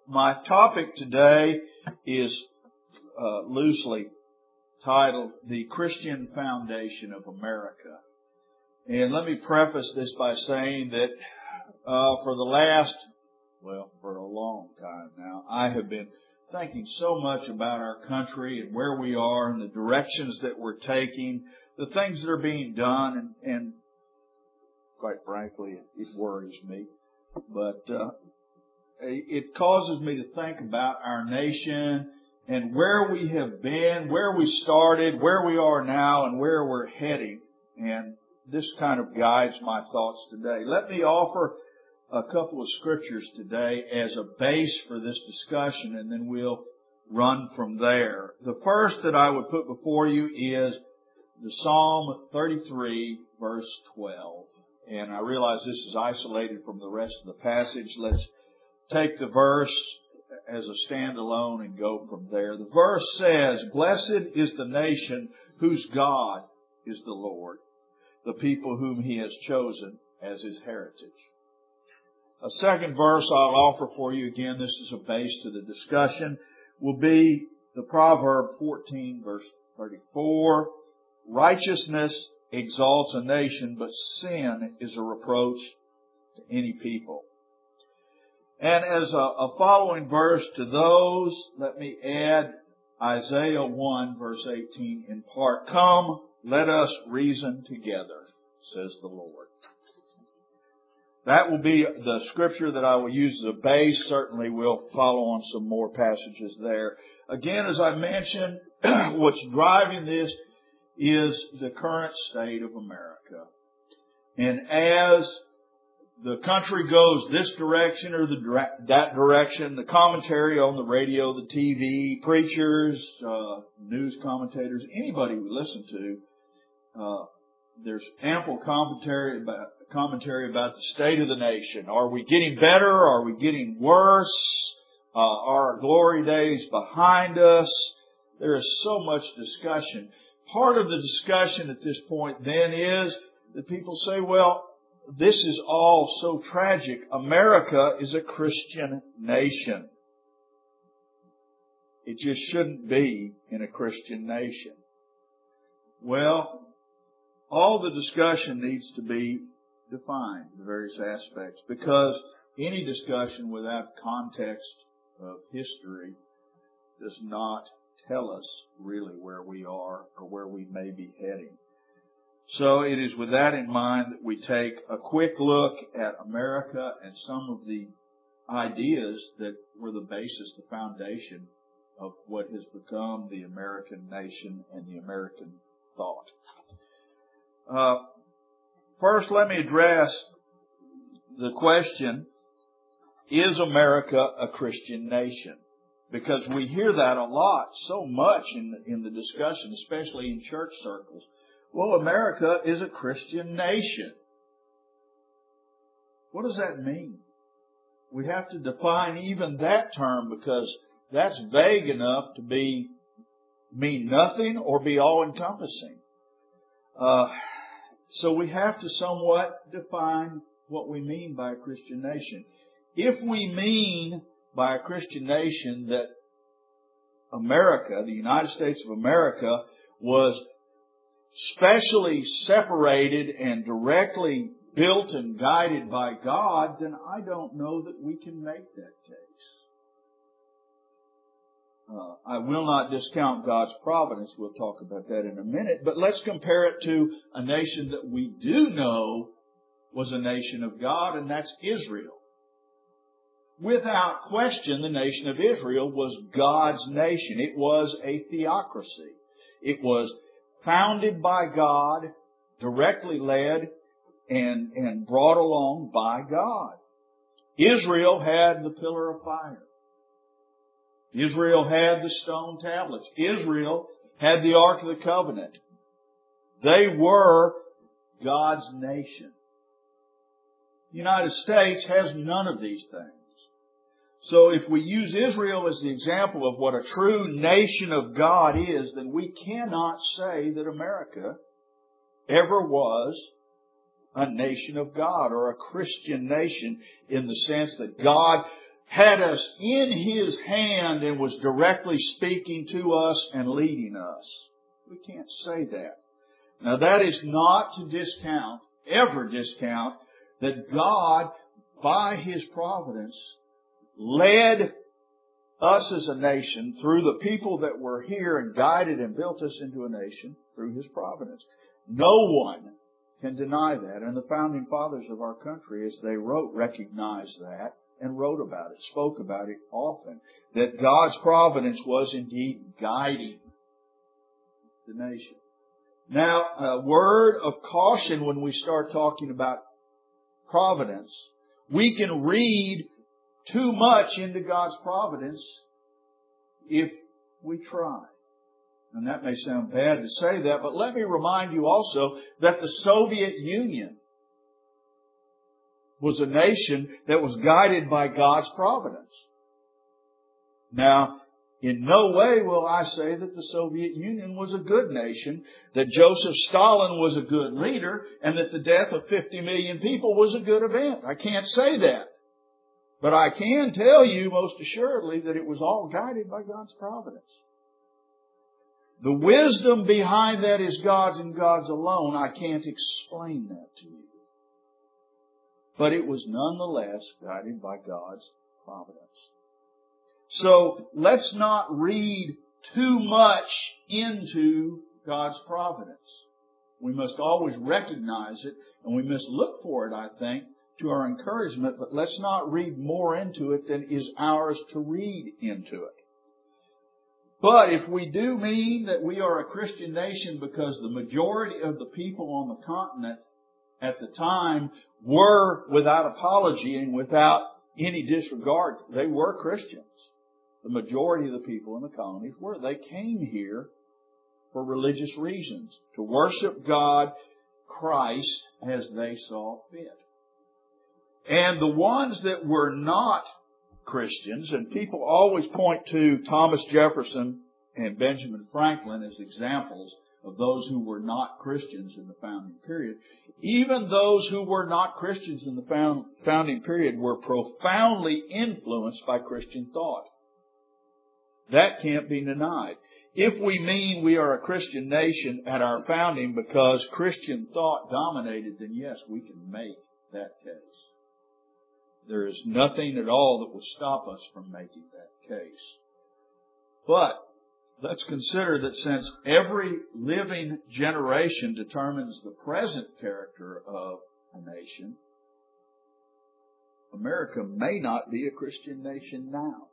My topic today is loosely titled The Christian Foundation of America. And let me preface this by saying that for a long time now, I have been thinking so much about our country and where we are and the directions that we're taking, the things that are being done, and quite frankly, it worries me. But it causes me to think about our nation and where we have been, where we started, where we are now, and where we're heading. And this kind of guides my thoughts today. Let me offer a couple of scriptures today as a base for this discussion, and then we'll run from there. The first that I would put before you is the Psalm 33, verse 12. And I realize this is isolated from the rest of the passage. Let's take the verse as a standalone and go from there. The verse says, "Blessed is the nation whose God is the Lord, the people whom He has chosen as His heritage." A second verse I'll offer for you, again, this is a base to the discussion, will be the Proverb 14, verse 34. "Righteousness exalts a nation, but sin is a reproach to any people." And as a following verse to those, let me add Isaiah 1, verse 18 in part. "Come, let us reason together, says the Lord." That will be the scripture that I will use as a base. Certainly we'll follow on some more passages there. Again, as I mentioned, what's driving this is the current state of America. And as the country goes this direction or that direction, the commentary on the radio, the TV, preachers, news commentators, anybody we listen to, there's ample commentary about the state of the nation. Are we getting better? Are we getting worse? Are our glory days behind us? There is so much discussion. Part of the discussion at this point then is that people say, well, this is all so tragic. America is a Christian nation. It just shouldn't be in a Christian nation. Well, all the discussion needs to be defined, the various aspects, because any discussion without context of history does not tell us really where we are or where we may be heading. So it is with that in mind that we take a quick look at America and some of the ideas that were the basis, the foundation of what has become the American nation and the American thought. First, let me address the question, is America a Christian nation? Because we hear that a lot, so much in the discussion, especially in church circles. Well, America is a Christian nation. What does that mean? We have to define even that term because that's vague enough to mean nothing or be all-encompassing. So we have to somewhat define what we mean by a Christian nation. If we mean by a Christian nation that America, the United States of America, was specially separated and directly built and guided by God, then I don't know that we can make that case. I will not discount God's providence. We'll talk about that in a minute. But let's compare it to a nation that we do know was a nation of God, and that's Israel. Without question, the nation of Israel was God's nation. It was a theocracy. It was founded by God, directly led, and brought along by God. Israel had the pillar of fire. Israel had the stone tablets. Israel had the Ark of the Covenant. They were God's nation. The United States has none of these things. So if we use Israel as the example of what a true nation of God is, then we cannot say that America ever was a nation of God or a Christian nation in the sense that God had us in His hand and was directly speaking to us and leading us. We can't say that. Now that is not to discount, ever discount, that God, by His providence, led us as a nation through the people that were here and guided and built us into a nation through His providence. No one can deny that. And the founding fathers of our country, as they wrote, recognized that and wrote about it, spoke about it often, that God's providence was indeed guiding the nation. Now, a word of caution when we start talking about providence. We can read too much into God's providence if we try. And that may sound bad to say that, but let me remind you also that the Soviet Union was a nation that was guided by God's providence. Now, in no way will I say that the Soviet Union was a good nation, that Joseph Stalin was a good leader, and that the death of 50 million people was a good event. I can't say that. But I can tell you most assuredly that it was all guided by God's providence. The wisdom behind that is God's and God's alone. I can't explain that to you. But it was nonetheless guided by God's providence. So let's not read too much into God's providence. We must always recognize it, and we must look for it, I think, to our encouragement, but let's not read more into it than is ours to read into it. But if we do mean that we are a Christian nation because the majority of the people on the continent at the time were without apology and without any disregard, they were Christians. The majority of the people in the colonies were. They came here for religious reasons, to worship God, Christ, as they saw fit. And the ones that were not Christians, and people always point to Thomas Jefferson and Benjamin Franklin as examples of those who were not Christians in the founding period. Even those who were not Christians in the founding period were profoundly influenced by Christian thought. That can't be denied. If we mean we are a Christian nation at our founding because Christian thought dominated, then yes, we can make that case. There is nothing at all that would stop us from making that case. But let's consider that since every living generation determines the present character of a nation, America may not be a Christian nation now.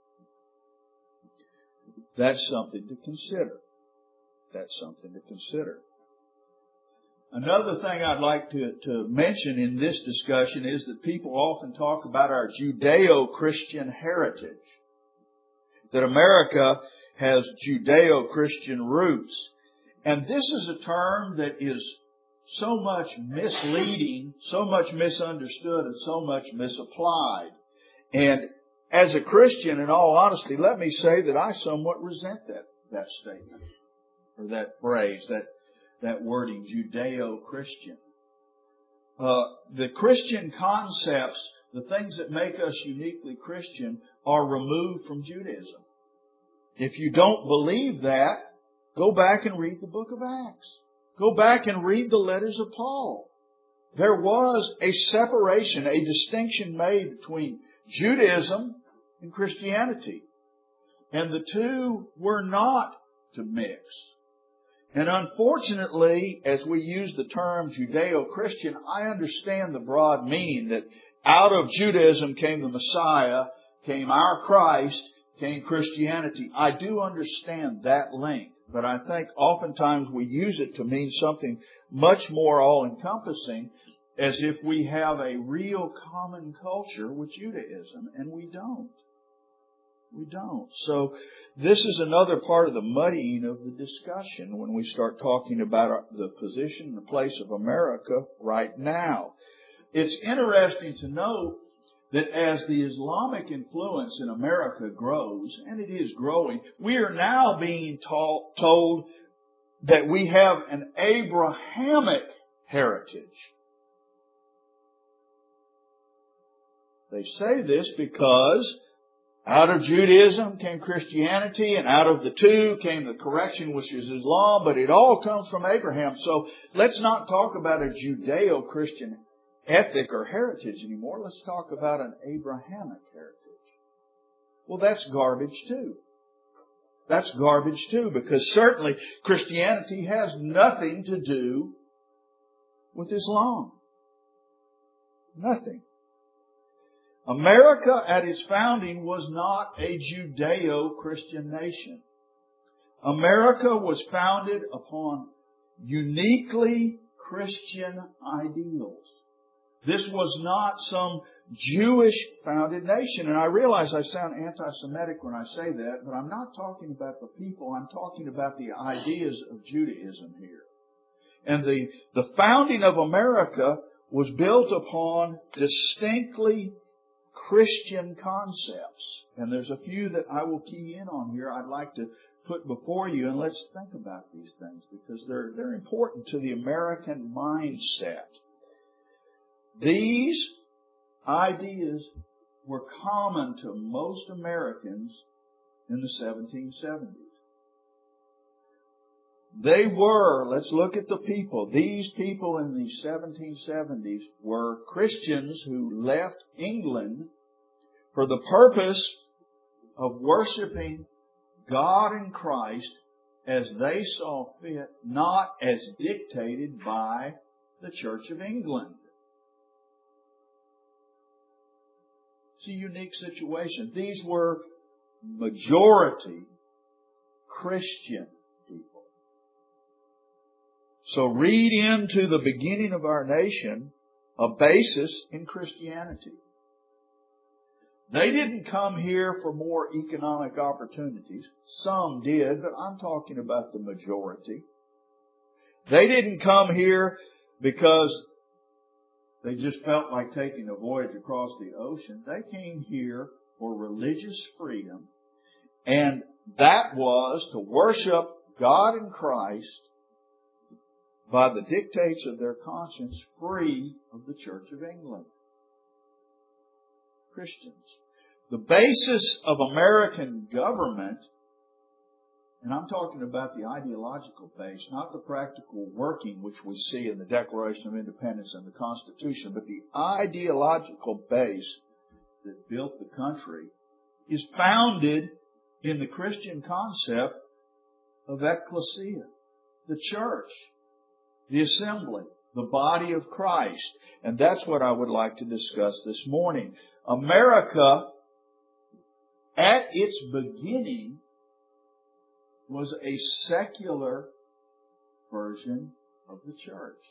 That's something to consider. That's something to consider. Another thing I'd like to mention in this discussion is that people often talk about our Judeo-Christian heritage. That America has Judeo-Christian roots. And this is a term that is so much misleading, so much misunderstood, and so much misapplied. And as a Christian, in all honesty, let me say that I somewhat resent that statement, or that phrase, that wording, Judeo-Christian. The Christian concepts, the things that make us uniquely Christian, are removed from Judaism. If you don't believe that, go back and read the book of Acts. Go back and read the letters of Paul. There was a separation, a distinction made between Judaism and Christianity. And the two were not to mix. And unfortunately, as we use the term Judeo-Christian, I understand the broad meaning that out of Judaism came the Messiah, came our Christ, came Christianity. I do understand that link, but I think oftentimes we use it to mean something much more all-encompassing, as if we have a real common culture with Judaism, and we don't. We don't. So this is another part of the muddying of the discussion when we start talking about the position and the place of America right now. It's interesting to note that as the Islamic influence in America grows, and it is growing, we are now being told that we have an Abrahamic heritage. They say this because out of Judaism came Christianity, and out of the two came the correction, which is Islam, but it all comes from Abraham. So let's not talk about a Judeo-Christian ethic or heritage anymore. Let's talk about an Abrahamic heritage. Well, that's garbage too. That's garbage too, because certainly Christianity has nothing to do with Islam. Nothing. America at its founding was not a Judeo-Christian nation. America was founded upon uniquely Christian ideals. This was not some Jewish-founded nation. And I realize I sound anti-Semitic when I say that, but I'm not talking about the people. I'm talking about the ideas of Judaism here. And the founding of America was built upon distinctly Christian concepts. And there's a few that I will key in on here I'd like to put before you. And let's think about these things because they're important to the American mindset. These ideas were common to most Americans in the 1770s. They were, let's look at the people. These people in the 1770s were Christians who left England for the purpose of worshiping God and Christ as they saw fit, not as dictated by the Church of England. It's a unique situation. These were majority Christian people. So read into the beginning of our nation a basis in Christianity. They didn't come here for more economic opportunities. Some did, but I'm talking about the majority. They didn't come here because they just felt like taking a voyage across the ocean. They came here for religious freedom, and that was to worship God and Christ by the dictates of their conscience, free of the Church of England. Christians. The basis of American government, and I'm talking about the ideological base, not the practical working which we see in the Declaration of Independence and the Constitution, but the ideological base that built the country is founded in the Christian concept of ecclesia, the church, the assembly, the body of Christ. And that's what I would like to discuss this morning. America, at its beginning, was a secular version of the church.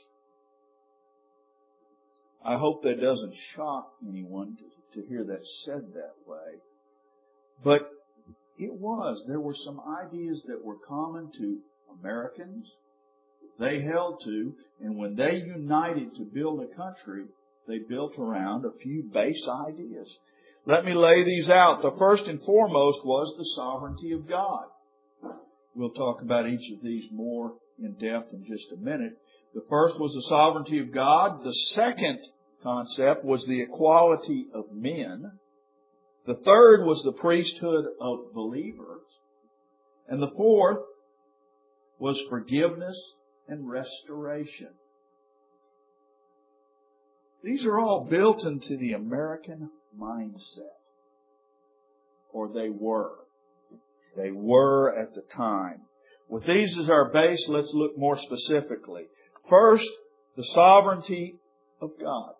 I hope that doesn't shock anyone to hear that said that way. But it was. There were some ideas that were common to Americans. They held to, and when they united to build a country, they built around a few base ideas. Let me lay these out. The first and foremost was the sovereignty of God. We'll talk about each of these more in depth in just a minute. The first was the sovereignty of God. The second concept was the equality of men. The third was the priesthood of believers. And the fourth was forgiveness and restoration. These are all built into the American mindset. Or they were. They were at the time. With these as our base, let's look more specifically. First, the sovereignty of God.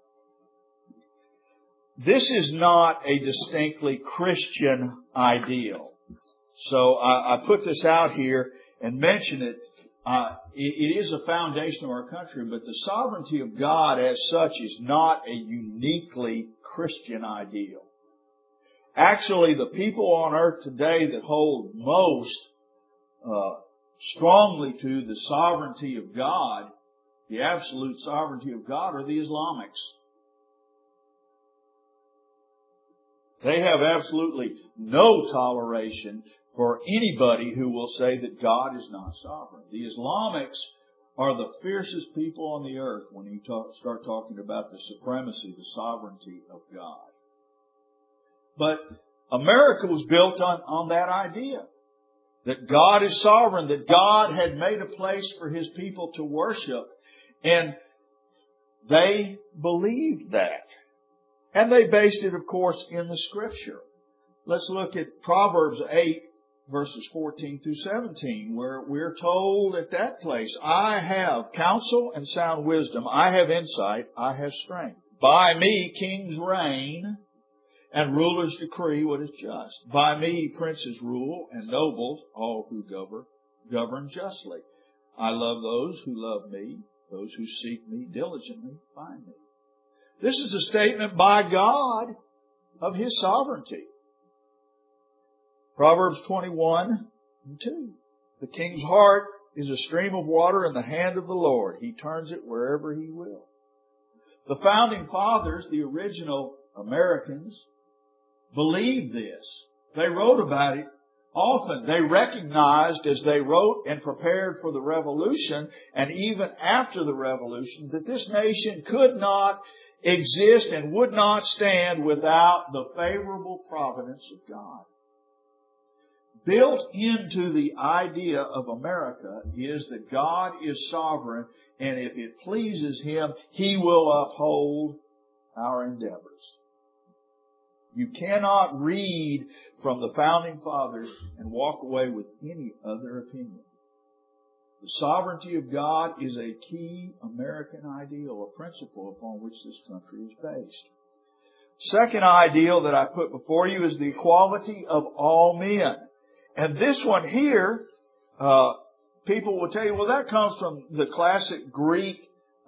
This is not a distinctly Christian ideal. So I put this out here and mention it. It is a foundation of our country, but the sovereignty of God as such is not a uniquely Christian ideal. Actually, the people on earth today that hold most strongly to the sovereignty of God, the absolute sovereignty of God, are the Islamics. They have absolutely no toleration for anybody who will say that God is not sovereign. The Islamics are the fiercest people on the earth when you start talking about the supremacy, the sovereignty of God. But America was built on that idea. That God is sovereign, that God had made a place for His people to worship. And they believed that. And they based it, of course, in the Scripture. Let's look at Proverbs 8, verses 14 through 17, where we're told at that place, I have counsel and sound wisdom. I have insight. I have strength. By me kings reign and rulers decree what is just. By me princes rule and nobles, all who govern justly. I love those who love me. Those who seek me diligently find me. This is a statement by God of His sovereignty. Proverbs 21:2. The king's heart is a stream of water in the hand of the Lord. He turns it wherever He will. The founding fathers, the original Americans, believed this. They wrote about it often. They recognized as they wrote and prepared for the Revolution, and even after the Revolution, that this nation could not exist and would not stand without the favorable providence of God. Built into the idea of America is that God is sovereign, and if it pleases Him, He will uphold our endeavors. You cannot read from the founding fathers and walk away with any other opinion. The sovereignty of God is a key American ideal, a principle upon which this country is based. Second ideal that I put before you is the equality of all men. And this one here, people will tell you, well, that comes from the classic Greek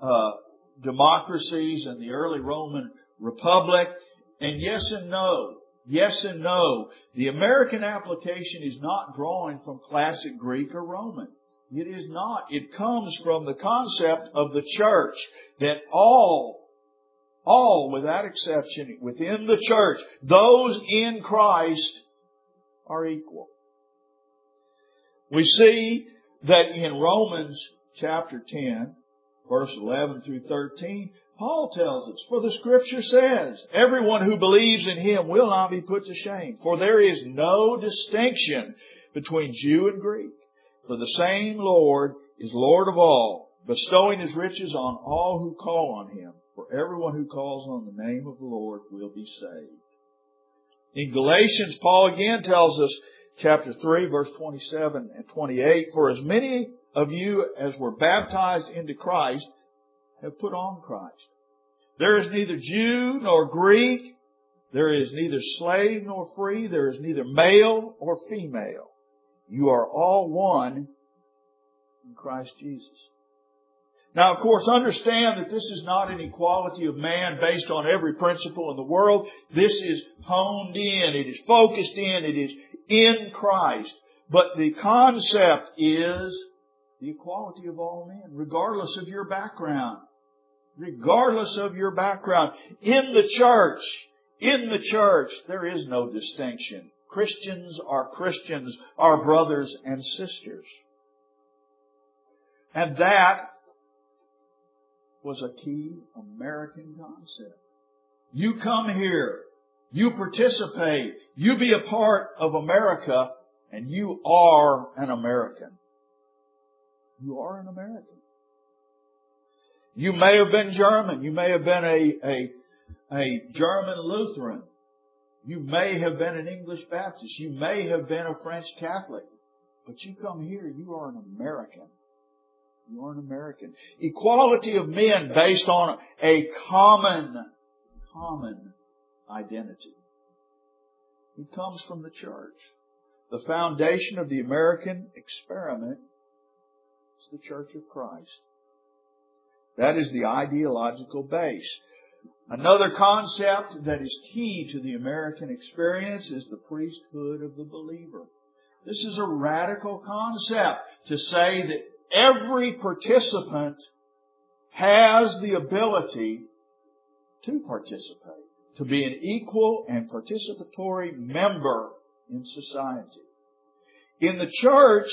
democracies and the early Roman Republic. And yes and no. Yes and no. The American application is not drawing from classic Greek or Roman. It is not. It comes from the concept of the church, that all without exception, within the church, those in Christ are equal. We see that in Romans chapter 10, verse 11 through 13, Paul tells us, for the Scripture says, everyone who believes in Him will not be put to shame. For there is no distinction between Jew and Greek. For the same Lord is Lord of all, bestowing His riches on all who call on Him. For everyone who calls on the name of the Lord will be saved. In Galatians, Paul again tells us, chapter 3, verse 27 and 28, for as many of you as were baptized into Christ have put on Christ. There is neither Jew nor Greek. There is neither slave nor free. There is neither male or female. You are all one in Christ Jesus. Now, of course, understand that this is not an equality of man based on every principle in the world. This is honed in. It is focused in. It is in Christ. But the concept is the equality of all men, regardless of your background. Regardless of your background. In the church, there is no distinction. Christians, are brothers and sisters. And that was a key American concept. You come here, you participate, you be a part of America, and you are an American. You are an American. You may have been German. You may have been a German Lutheran. You may have been an English Baptist. You may have been a French Catholic. But you come here, you are an American. You are an American. Equality of men based on a common identity. It comes from the church. The foundation of the American experiment is the Church of Christ. That is the ideological base. Another concept that is key to the American experience is the priesthood of the believer. This is a radical concept to say that every participant has the ability to participate, to be an equal and participatory member in society. In the church,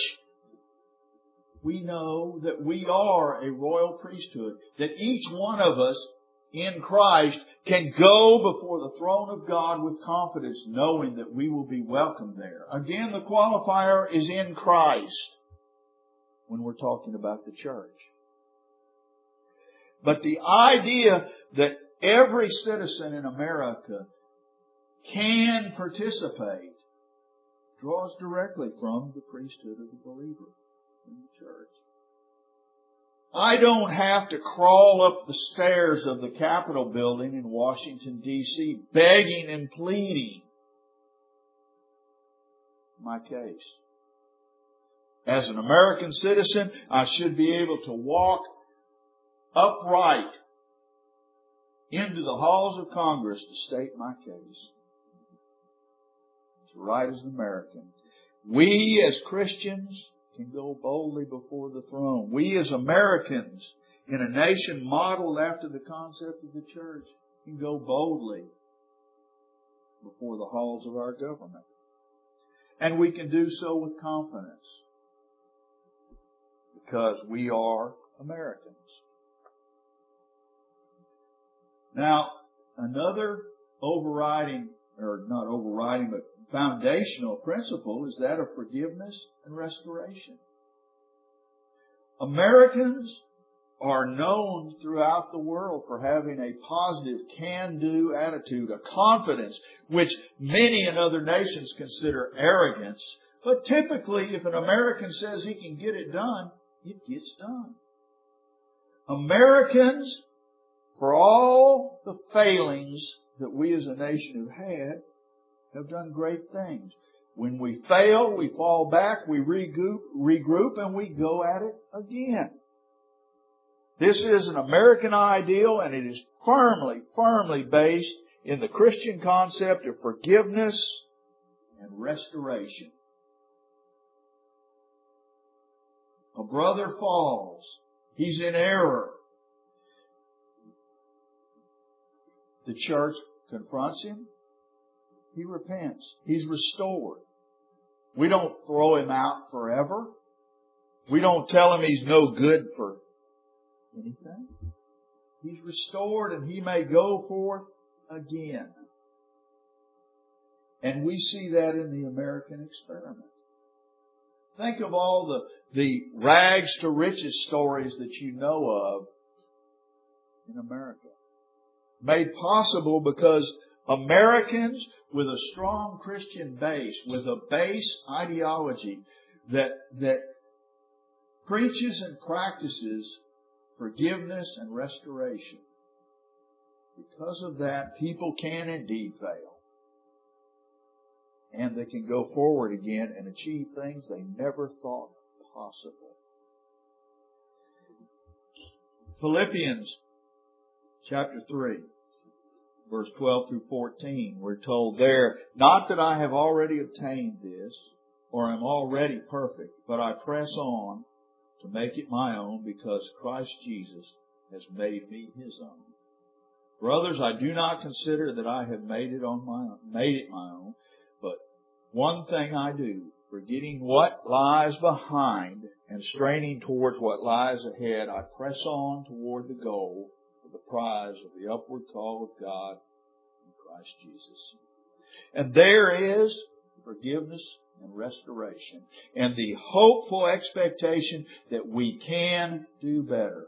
we know that we are a royal priesthood, that each one of us in Christ can go before the throne of God with confidence, knowing that we will be welcomed there. Again, the qualifier is in Christ when we're talking about the church. But the idea that every citizen in America can participate draws directly from the priesthood of the believer in the church. I don't have to crawl up the stairs of the Capitol building in Washington, D.C., begging and pleading my case. As an American citizen, I should be able to walk upright into the halls of Congress to state my case. It's right as an American. We as Christians can go boldly before the throne. We as Americans in a nation modeled after the concept of the church can go boldly before the halls of our government. And we can do so with confidence because we are Americans. Now, another overriding, or not overriding, but foundational principle is that of forgiveness and restoration. Americans are known throughout the world for having a positive can-do attitude, a confidence which many in other nations consider arrogance. But typically, if an American says he can get it done, it gets done. Americans, for all the failings that we as a nation have done great things. When we fail, we fall back, we regroup, and we go at it again. This is an American ideal, and it is firmly based in the Christian concept of forgiveness and restoration. A brother falls. He's in error. The church confronts him. He repents. He's restored. We don't throw him out forever. We don't tell him he's no good for anything. He's restored and he may go forth again. And we see that in the American experiment. Think of all the rags to riches stories that you know of in America. Made possible because Americans with a strong Christian base, with a base ideology that preaches and practices forgiveness and restoration. Because of that, people can indeed fail. And they can go forward again and achieve things they never thought possible. Philippians chapter 3, verse 12 through 14, we're told there, not that I have already obtained this, or am already perfect, but I press on to make it my own, because Christ Jesus has made me His own. Brothers, I do not consider that I have made it my own, but one thing I do, forgetting what lies behind and straining towards what lies ahead, I press on toward the goal for the prize of the upward call of God in Christ Jesus. And there is forgiveness and restoration, and the hopeful expectation that we can do better.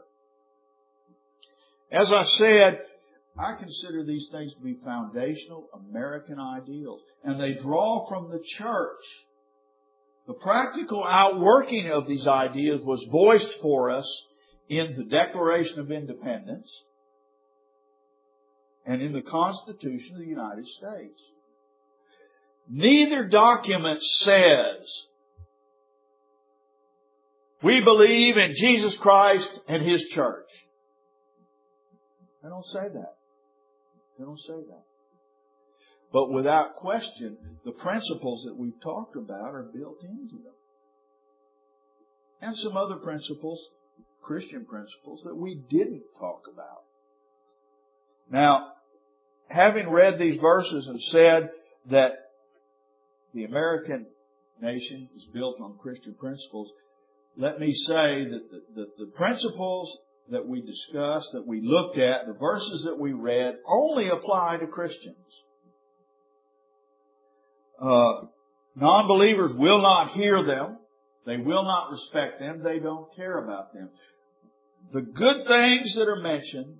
As I said, I consider these things to be foundational American ideals, and they draw from the church. The practical outworking of these ideas was voiced for us in the Declaration of Independence and in the Constitution of the United States. Neither document says, we believe in Jesus Christ and His church. They don't say that. They don't say that. But without question, the principles that we've talked about are built into them. And some other principles, Christian principles, that we didn't talk about. Now, having read these verses and said that the American nation is built on Christian principles, let me say that the principles that we discussed, that we looked at, the verses that we read, only apply to Christians. Non-believers will not hear them. They will not respect them. They don't care about them. The good things that are mentioned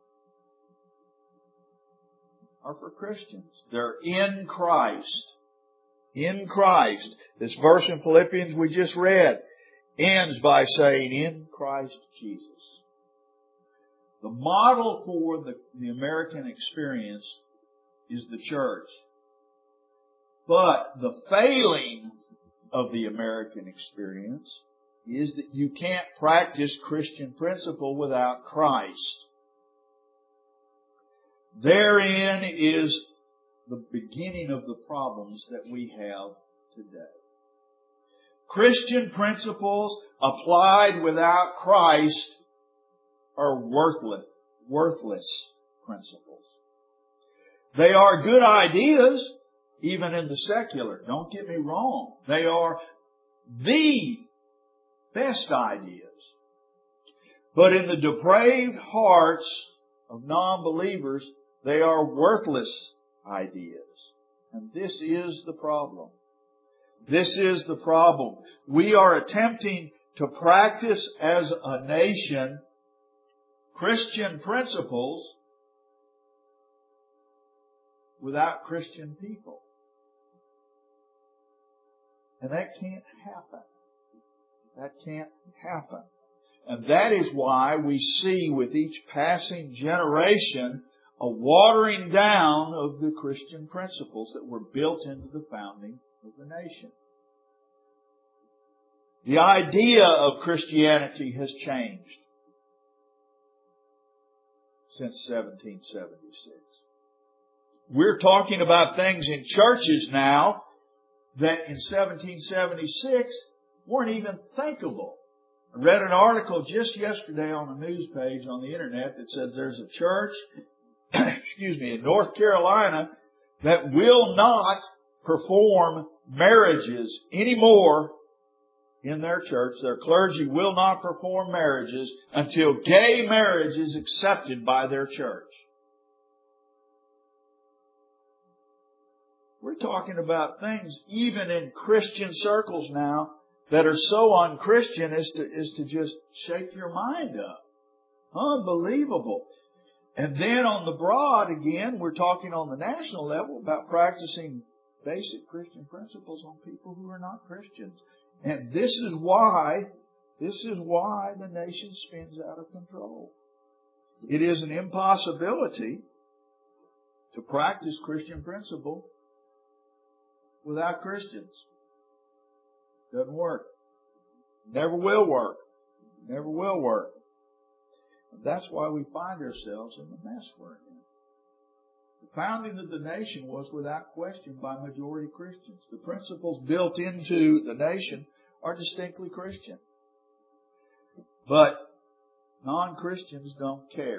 are for Christians. They're in Christ. In Christ. This verse in Philippians we just read ends by saying, in Christ Jesus. The model for the American experience is the church. But the failing of the American experience is that you can't practice Christian principle without Christ. Therein is the beginning of the problems that we have today. Christian principles applied without Christ are worthless principles. They are good ideas, even in the secular. Don't get me wrong. They are the best ideas. But in the depraved hearts of non-believers, they are worthless ideas. And this is the problem. This is the problem. We are attempting to practice as a nation Christian principles without Christian people. And that can't happen. That can't happen. And that is why we see with each passing generation a watering down of the Christian principles that were built into the founding of the nation. The idea of Christianity has changed since 1776. We're talking about things in churches now that in 1776 weren't even thinkable. I read an article just yesterday on a news page on the internet that says there's a church, in North Carolina that will not perform marriages anymore in their church. Their clergy will not perform marriages until gay marriage is accepted by their church. We're talking about things even in Christian circles now that are so unchristian as to just shake your mind up. Unbelievable. And then on the broad, again, we're talking on the national level about practicing basic Christian principles on people who are not Christians. And this is why the nation spins out of control. It is an impossibility to practice Christian principle without Christians. Doesn't work. Never will work. Never will work. And that's why we find ourselves in the mess we're in. The founding of the nation was without question by majority Christians. The principles built into the nation are distinctly Christian. But non-Christians don't care.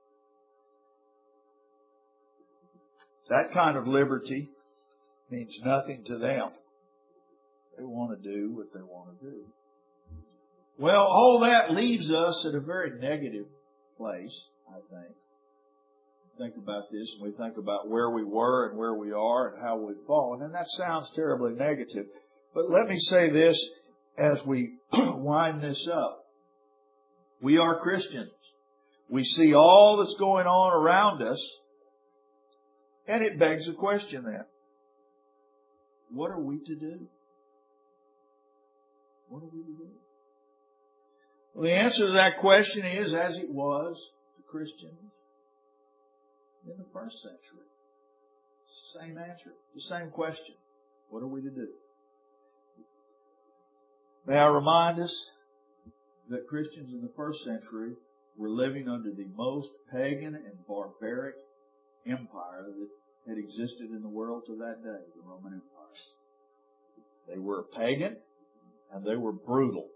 That kind of liberty means nothing to them. They want to do what they want to do. Well, all that leaves us at a very negative place, I think. Think about this and we think about where we were and where we are and how we've fallen. And that sounds terribly negative. But let me say this as we wind this up. We are Christians. We see all that's going on around us. And it begs a question then. What are we to do? What are we to do? Well, the answer to that question is as it was to Christians in the first century. It's the same answer, the same question. What are we to do? May I remind us that Christians in the first century were living under the most pagan and barbaric empire that had existed in the world to that day, the Roman Empire. They were pagan and they were brutal.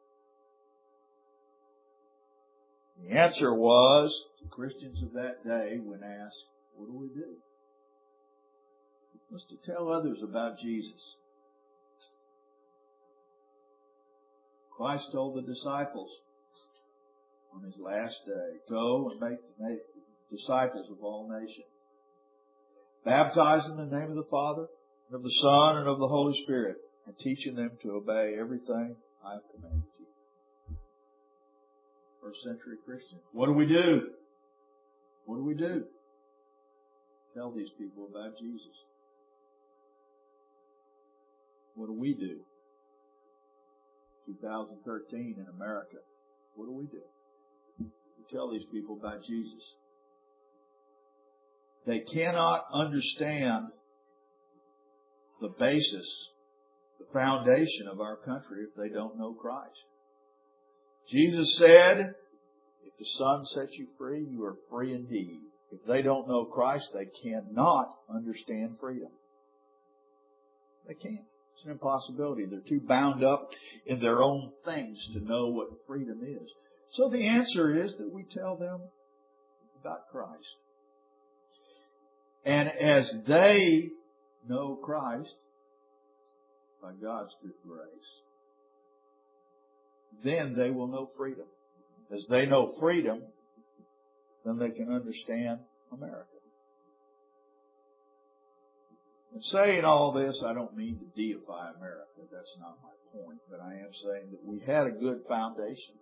The answer was, to Christians of that day, when asked, what do we do? It was to tell others about Jesus. Christ told the disciples, on His last day, go and make disciples of all nations, baptizing in the name of the Father, and of the Son, and of the Holy Spirit, and teaching them to obey everything I have commanded you. First century Christians. What do we do? What do we do? Tell these people about Jesus. What do we do? 2013 in America. What do? We tell these people about Jesus. They cannot understand the basis, the foundation of our country if they don't know Christ. Jesus said, if the Son sets you free, you are free indeed. If they don't know Christ, they cannot understand freedom. They can't. It's an impossibility. They're too bound up in their own things to know what freedom is. So the answer is that we tell them about Christ. And as they know Christ, by God's good grace, then they will know freedom. As they know freedom, then they can understand America. In saying all this, I don't mean to deify America. That's not my point. But I am saying that we had a good foundation.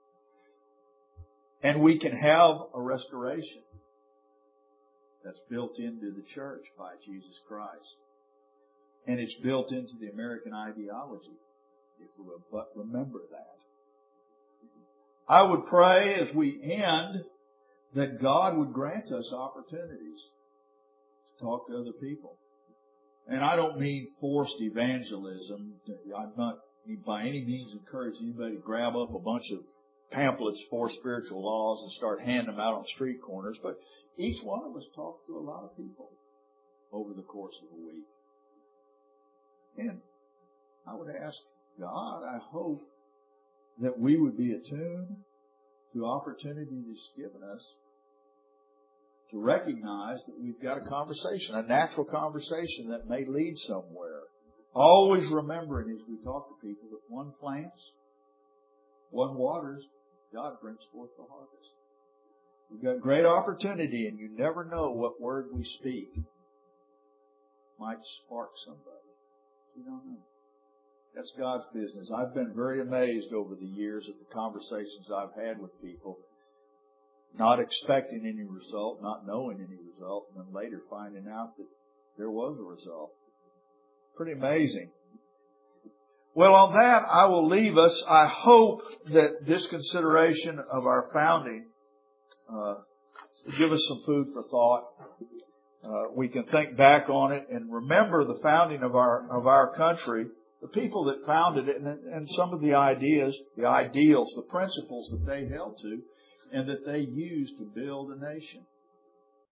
And we can have a restoration that's built into the church by Jesus Christ. And it's built into the American ideology, if we will but remember that. I would pray as we end that God would grant us opportunities to talk to other people. And I don't mean forced evangelism. I'm not by any means encouraging anybody to grab up a bunch of pamphlets for spiritual laws and start handing them out on street corners. But each one of us talked to a lot of people over the course of a week. And I would ask God, I hope, that we would be attuned to opportunity He's given us to recognize that we've got a conversation, a natural conversation that may lead somewhere. Always remembering as we talk to people that one plants, one waters, God brings forth the harvest. We've got great opportunity, and you never know what word we speak might spark somebody. You don't know. That's God's business. I've been very amazed over the years at the conversations I've had with people, not expecting any result, not knowing any result, and then later finding out that there was a result. Pretty amazing. Well, on that, I will leave us. I hope that this consideration of our founding will give us some food for thought. We can think back on it and remember the founding of our country, the people that founded it, and some of the ideas, the ideals, the principles that they held to and that they used to build a nation.